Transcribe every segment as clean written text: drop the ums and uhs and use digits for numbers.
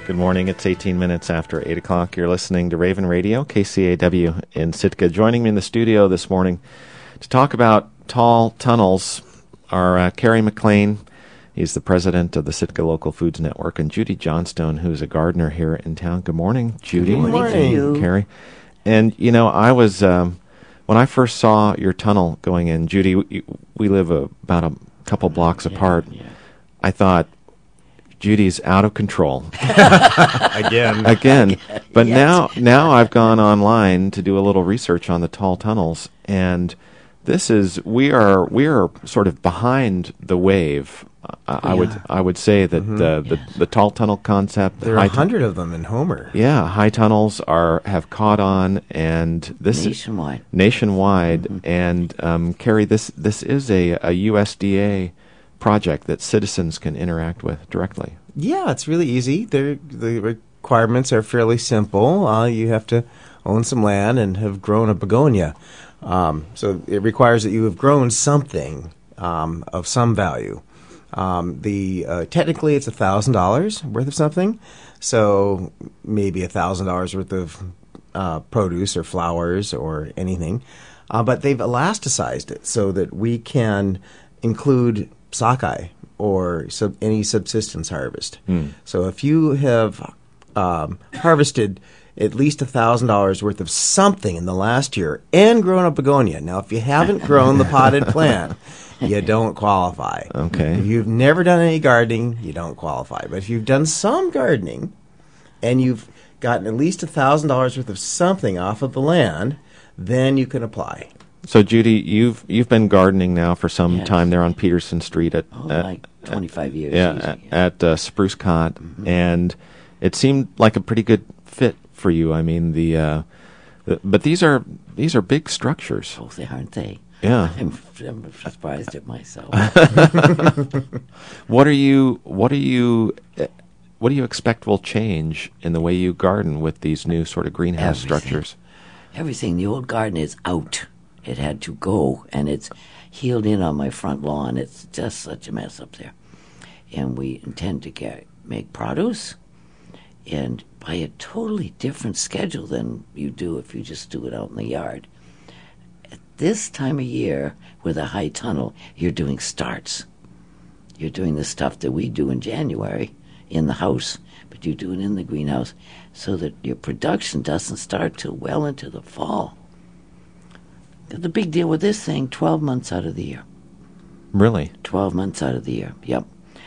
Good morning. It's 18 minutes after 8 o'clock. You're listening to Raven Radio, KCAW in Sitka. Joining me in the studio this morning to talk about tall tunnels are Kerry McLean. He's the president of the Sitka Local Foods Network, and Judy Johnstone, who's a gardener here in town. Good morning, Judy. Good morning. Kerry. And, you know, I was, when I first saw your tunnel going in, Judy, we live about a couple blocks apart. Yeah. I thought, Judy's out of control. Again. But now I've gone online to do a little research on the tall tunnels, and we are sort of behind the wave. I would say that the tall tunnel concept. There are 100 of them in Homer. Yeah, high tunnels have caught on, and this nationwide. And Kerry, this is a USDA project that citizens can interact with directly. Yeah, it's really easy. The requirements are fairly simple. You have to own some land and have grown a begonia. So it requires that you have grown something of some value. Technically, it's $1,000 worth of something. So maybe $1,000 worth of produce or flowers or anything. But they've elasticized it so that we can include sockeye or any subsistence harvest. So if you have harvested at least $1,000 worth of something in the last year and grown a begonia. Now, if you haven't grown the potted plant, you don't qualify. Okay. If you've never done any gardening, you don't qualify. But if you've done some gardening and you've gotten at least $1,000 worth of something off of the land, then you can apply. So, Judy, you've been gardening now for some time there on Peterson Street like 25 years. At Spruce Cot, and it seemed like a pretty good fit for you. I mean, but these are big structures. Oh, aren't they? Yeah. I'm surprised at myself. What do you expect will change in the way you garden with these new sort of greenhouse structures? Everything. The old garden is out. It had to go, and it's healed in on my front lawn. It's just such a mess up there. And we intend to make produce and by a totally different schedule than you do if you just do it out in the yard. At this time of year, with a high tunnel, you're doing starts. You're doing the stuff that we do in January in the house, but you do it in the greenhouse so that your production doesn't start till well into the fall. The big deal with this thing, 12 months out of the year. Really? 12 months out of the year, yep.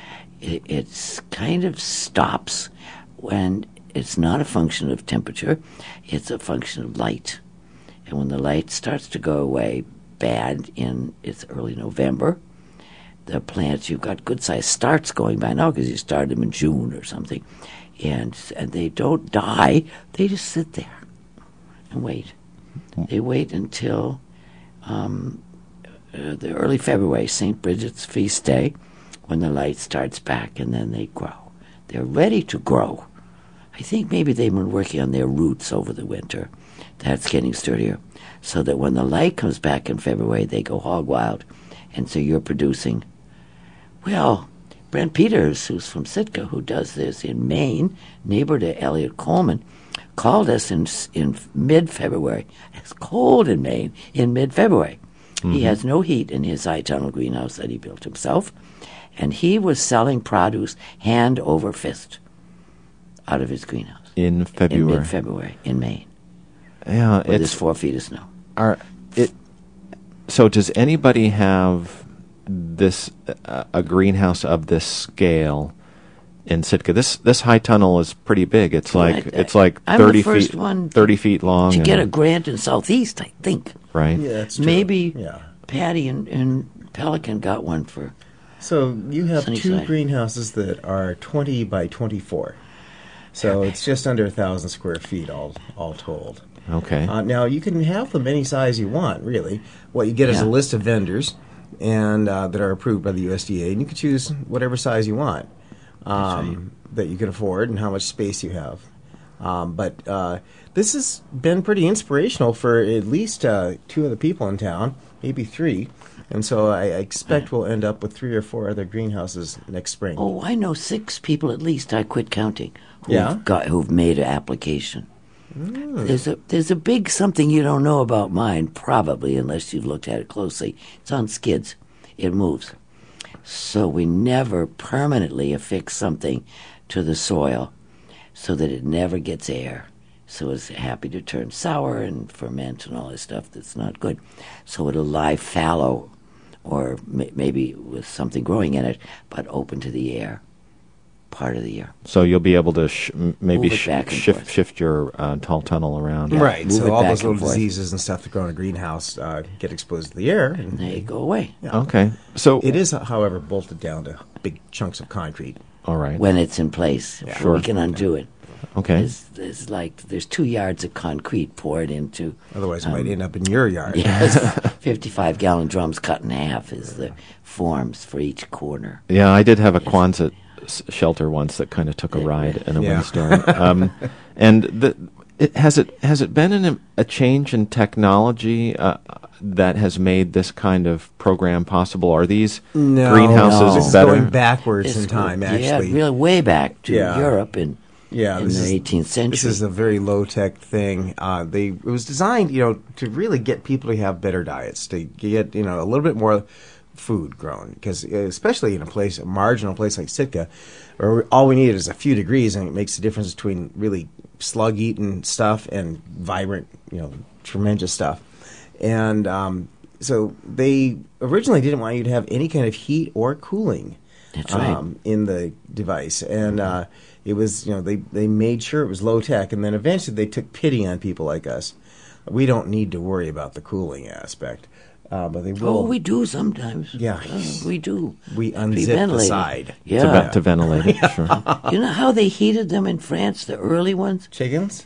It kind of stops when it's not a function of temperature, it's a function of light. And when the light starts to go away bad it's early November, the plants, you've got good-sized starts going by now because you started them in June or something, and they don't die, they just sit there and wait. They wait until the early February, St. Bridget's feast day, when the light starts back, and then they grow. They're ready to grow. I think maybe they've been working on their roots over the winter. That's getting sturdier. So that when the light comes back in February, they go hog wild. And so you're producing. Well, Brent Peters, who's from Sitka, who does this in Maine, neighbor to Elliot Coleman, called us in mid-February. It's cold in Maine in mid-February. Mm-hmm. He has no heat in his high tunnel greenhouse that he built himself, and he was selling produce hand over fist out of his greenhouse. In February? In mid-February, in Maine. Yeah, with his 4 feet of snow. So does anybody have a greenhouse of this scale in Sitka? This high tunnel is pretty big. It's like 30 feet, 30 feet long. To get a grant in Southeast, I think. Right. Yeah, that's true. Maybe Patty and Pelican got one for. So you have Sunnyside. 2 greenhouses that are 20 by 24. So it's just under 1,000 square feet all told. Okay. Now you can have them any size you want, really. What you get is a list of vendors and that are approved by the USDA, and you can choose whatever size you want that you can afford and how much space you have. But this has been pretty inspirational for at least 2 of the people in town, maybe 3. And so I expect we'll end up with 3 or 4 other greenhouses next spring. Oh, I know 6 people at least. I quit counting. Yeah? Who've made an application. There's a big something you don't know about mine, probably, unless you've looked at it closely. It's on skids. It moves. So we never permanently affix something to the soil so that it never gets air. So it's happy to turn sour and ferment and all this stuff that's not good. So it'll lie fallow or maybe with something growing in it, but open to the air part of the year. So you'll be able to maybe Move it back and forth. shift your tall tunnel around. Right, move it so all back those and little forth. diseases and stuff that grow in a greenhouse get exposed to the air. And they go away Okay. So It is, however, bolted down to big chunks of concrete. all right. when it's in place. Sure. We can undo it. Okay. There's 2 yards of concrete poured into. Otherwise, it might end up in your yard. Yes, 55-gallon drums cut in half is the forms for each corner. Yeah, I did have a Quonset shelter once that kind of took a ride in a Yeah. windstorm. And has it been a change in technology that has made this kind of program possible? Are these greenhouses This is better? going backwards It's in time, yeah, actually. really way back to Yeah. Europe in This the is- 18th century. This is a very low tech thing. It was designed, to really get people to have better diets, to get a little bit more food grown. Because especially in a marginal place like Sitka, where all we need is a few degrees, and it makes the difference between really slug-eaten stuff and vibrant, tremendous stuff. And so they originally didn't want you to have any kind of heat or cooling. That's right. In the device, and it was they made sure it was low tech, and then eventually they took pity on people like us. We don't need to worry about the cooling aspect, but they will. Oh, we do sometimes. Yeah. We do. We Have to be unzip the ventilated. side. Yeah. to ventilate it. Sure. You know how they heated them in France, the early ones? Chickens.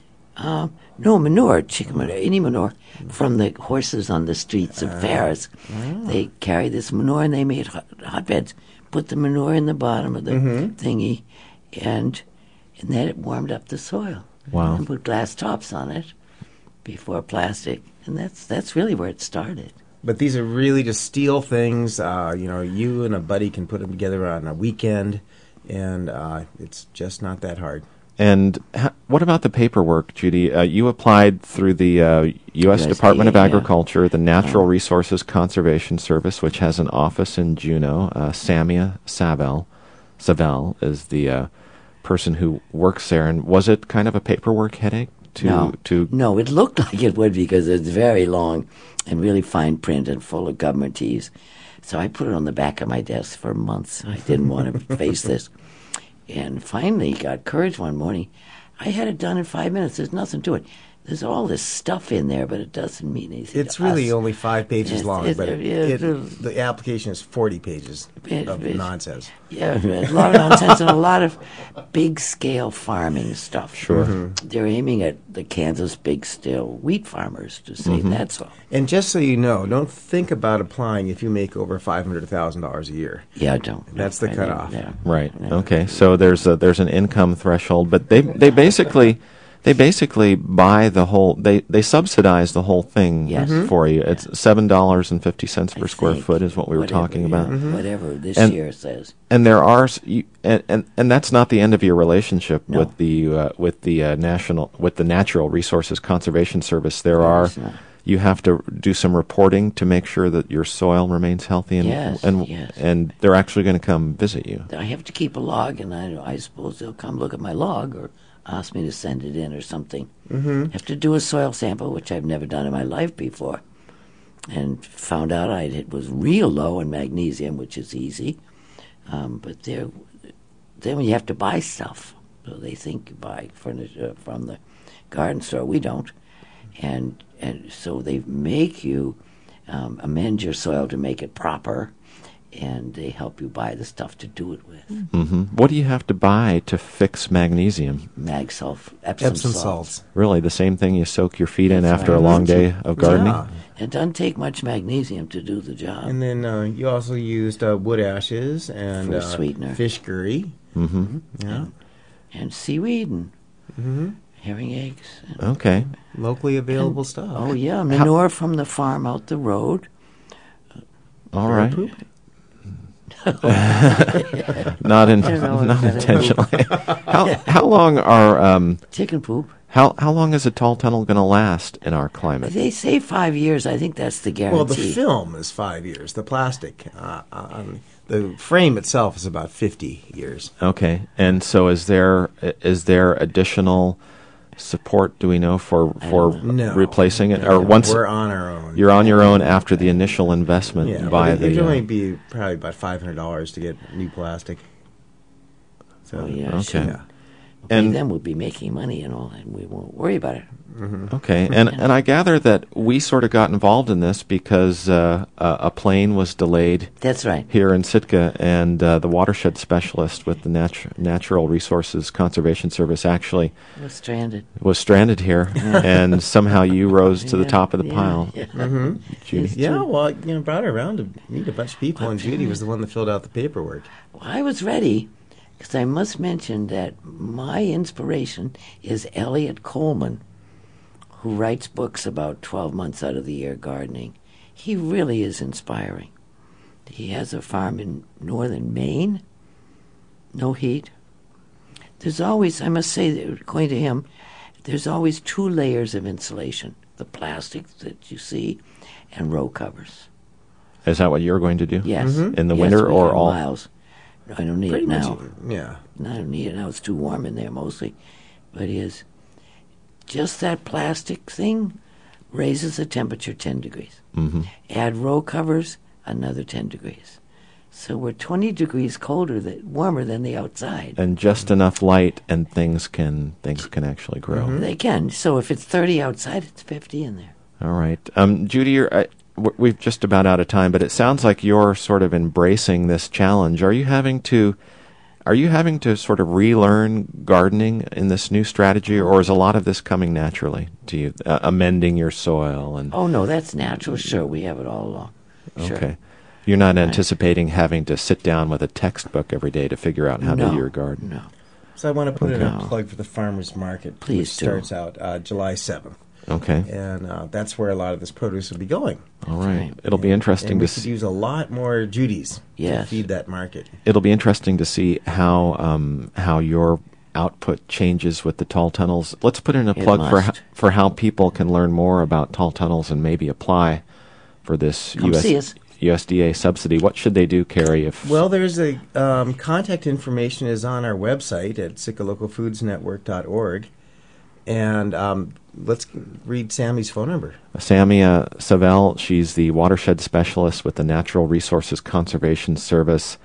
No, manure, chicken manure, any manure from the horses on the streets of Paris. They carried this manure and they made hotbeds. Put the manure in the bottom of the thingy, and then it warmed up the soil. Wow. And put glass tops on it before plastic, and that's really where it started. But these are really just steel things. You and a buddy can put them together on a weekend, and it's just not that hard. And what about the paperwork, Judy? You applied through the U.S. USDA, Department of yeah. Agriculture, the Natural Resources Conservation Service, which has an office in Juneau. Samia Savell is the person who works there. And was it kind of a paperwork headache? No, it looked like it would because it's very long and really fine print and full of government teas. So I put it on the back of my desk for months. I didn't want to face this. And finally got courage one morning. I had it done in 5 minutes. There's nothing to it. There's all this stuff in there, but it doesn't mean anything. It's to really us. only 5 pages long, but yeah, the application is 40 pages of nonsense. Yeah, a lot of nonsense and a lot of big-scale farming stuff. Sure. They're aiming at the Kansas big-scale wheat farmers to say that's all. And just so you know, don't think about applying if you make over $500,000 a year. Yeah, I don't. That's the I cutoff. don't, yeah. Right. Okay. So there's an income threshold, but they basically buy the whole. They subsidize the whole thing Yes. for you. It's $7.50 per I square think, foot is what we were whatever, talking yeah, about. Whatever this And- year says. And there are and that's not the end of your relationship No. with the Natural Resources Conservation Service. There are. it's not. You have to do some reporting to make sure that your soil remains healthy, and Yes, yes. and they're actually going to come visit you. I have to keep a log, and I suppose they'll come look at my log or ask me to send it in or something. I have to do a soil sample, which I've never done in my life before, and found out it was real low in magnesium, which is easy. But then when you have to buy stuff, so they think you buy furniture from the garden store. We don't, and so they make you amend your soil to make it proper, and they help you buy the stuff to do it with. What do you have to buy to fix magnesium? Epsom Epsom salts. salts. Really, the same thing you soak your feet in That's after right. a long day of gardening? Yeah. It doesn't take much magnesium to do the job. And then you also used wood ashes and For a sweetener. fish curry. Mm-hmm. Yeah. And seaweed and herring eggs. And, Okay. Locally available stuff. oh, yeah, manure from the farm out the road. All right. Poop? Not know not if that- intentionally. How long are Chicken poop. how long is a tall tunnel going to last in our climate? They say 5 years. I think that's the guarantee. Well, the film is 5 years. The plastic, the frame itself is about 50 years. Okay, and so is there additional support? Do we know for No. replacing it, No, or once we're on our own. you're on your own after the initial investment Yeah, by but the it'd only be probably about $500 to get new plastic. So Oh, yeah, okay. sure. yeah. And then we'll be making money and all, and we won't worry about it. okay, and I gather that we sort of got involved in this because a plane was delayed That's right. here in Sitka, and the watershed specialist with the Natural Resources Conservation Service actually We're stranded. was stranded here, and somehow you rose to the Yeah, top of the yeah, pile, yeah. Judy. It's Yeah, true. well, brought her around to meet a bunch of people, and Judy was the one that filled out the paperwork. Well, I was ready because I must mention that my inspiration is Elliot Coleman, who writes books about 12 months out of the year gardening. He really is inspiring. He has a farm in northern Maine, no heat. There's always, I must say, that according to him, there's always 2 layers of insulation, the plastic that you see and row covers. Is that what you're going to do? Yes. In the Yes, winter we or have all? miles. No, I don't need Pretty it now. much, yeah. I don't need it now. It's too warm in there mostly. But it is just that plastic thing raises the temperature 10 degrees. Mm-hmm. Add row covers, another 10 degrees. So we're 20 degrees warmer than the outside. And just enough light, and things can actually grow. They can. So if it's 30 outside, it's 50 in there. All right, Judy, we've just about out of time, but it sounds like you're sort of embracing this challenge. Are you having to sort of relearn gardening in this new strategy, or is a lot of this coming naturally to you, amending your soil and? Oh, no, that's natural. Sure, we have it all along. Sure. Okay. You're not anticipating having to sit down with a textbook every day to figure out how to No, do your garden. No. So I want to put in Okay. a plug for the farmers market, Please which do. starts out July 7th. Okay. And that's where a lot of this produce will be going. All right. right. It'll be interesting And to we could see. use a lot more Judys to Yes. feed that market. It'll be interesting to see how your output changes with the tall tunnels. Let's put in a It plug must. for how people can learn more about tall tunnels and maybe apply for this Come see us. USDA subsidy. What should they do, Carrie? If Well, there's a contact information is on our website at sitkalocalfoodsnetwork.org. And let's read Sammy's phone number. Samia Savell, she's the watershed specialist with the Natural Resources Conservation Service,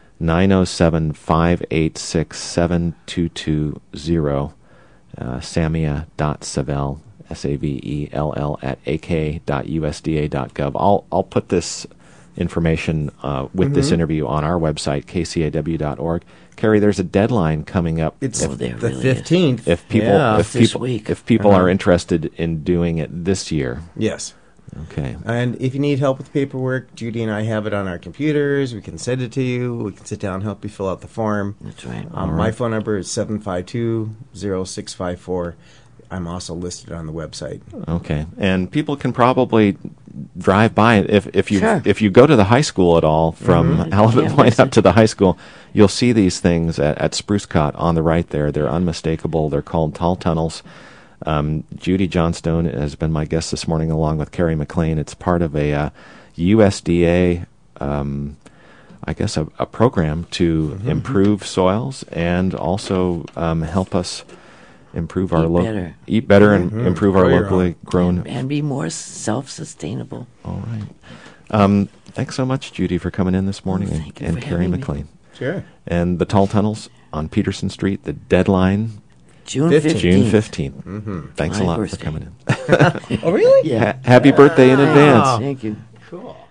907-586-7220, samia.savell, SAVELL, at ak.usda.gov. I'll put this information with this interview on our website, kcaw.org. Carrie, there's a deadline coming up. It's Oh, there the really is. 15th. If people, Yeah. This week. if people are interested in doing it this year, Yes. okay. And if you need help with paperwork, Judy and I have it on our computers. We can send it to you. We can sit down and help you fill out the form. That's right. My phone number is 752-0654. I'm also listed on the website. Okay, and people can probably drive by it if you Sure. if you go to the high school at all from Halibut Can't Point miss up it. to the high school. You'll see these things at Spruce Cot on the right there. They're unmistakable. They're called tall tunnels. Judy Johnstone has been my guest this morning, along with Carrie McLean. It's part of a USDA, I guess, a program to improve soils and also help us improve our Eat better. and improve our Grow your locally own. grown. And be more self-sustainable. All right. Thanks so much, Judy, for coming in this morning, Thank you and for Carrie having me. McLean. Sure. And the tall tunnels on Peterson Street. The deadline June 15th. 15th. June 15th. Thanks My a lot birthday. for coming in. Oh, really? Yeah. Happy birthday in advance. Thank you. Cool.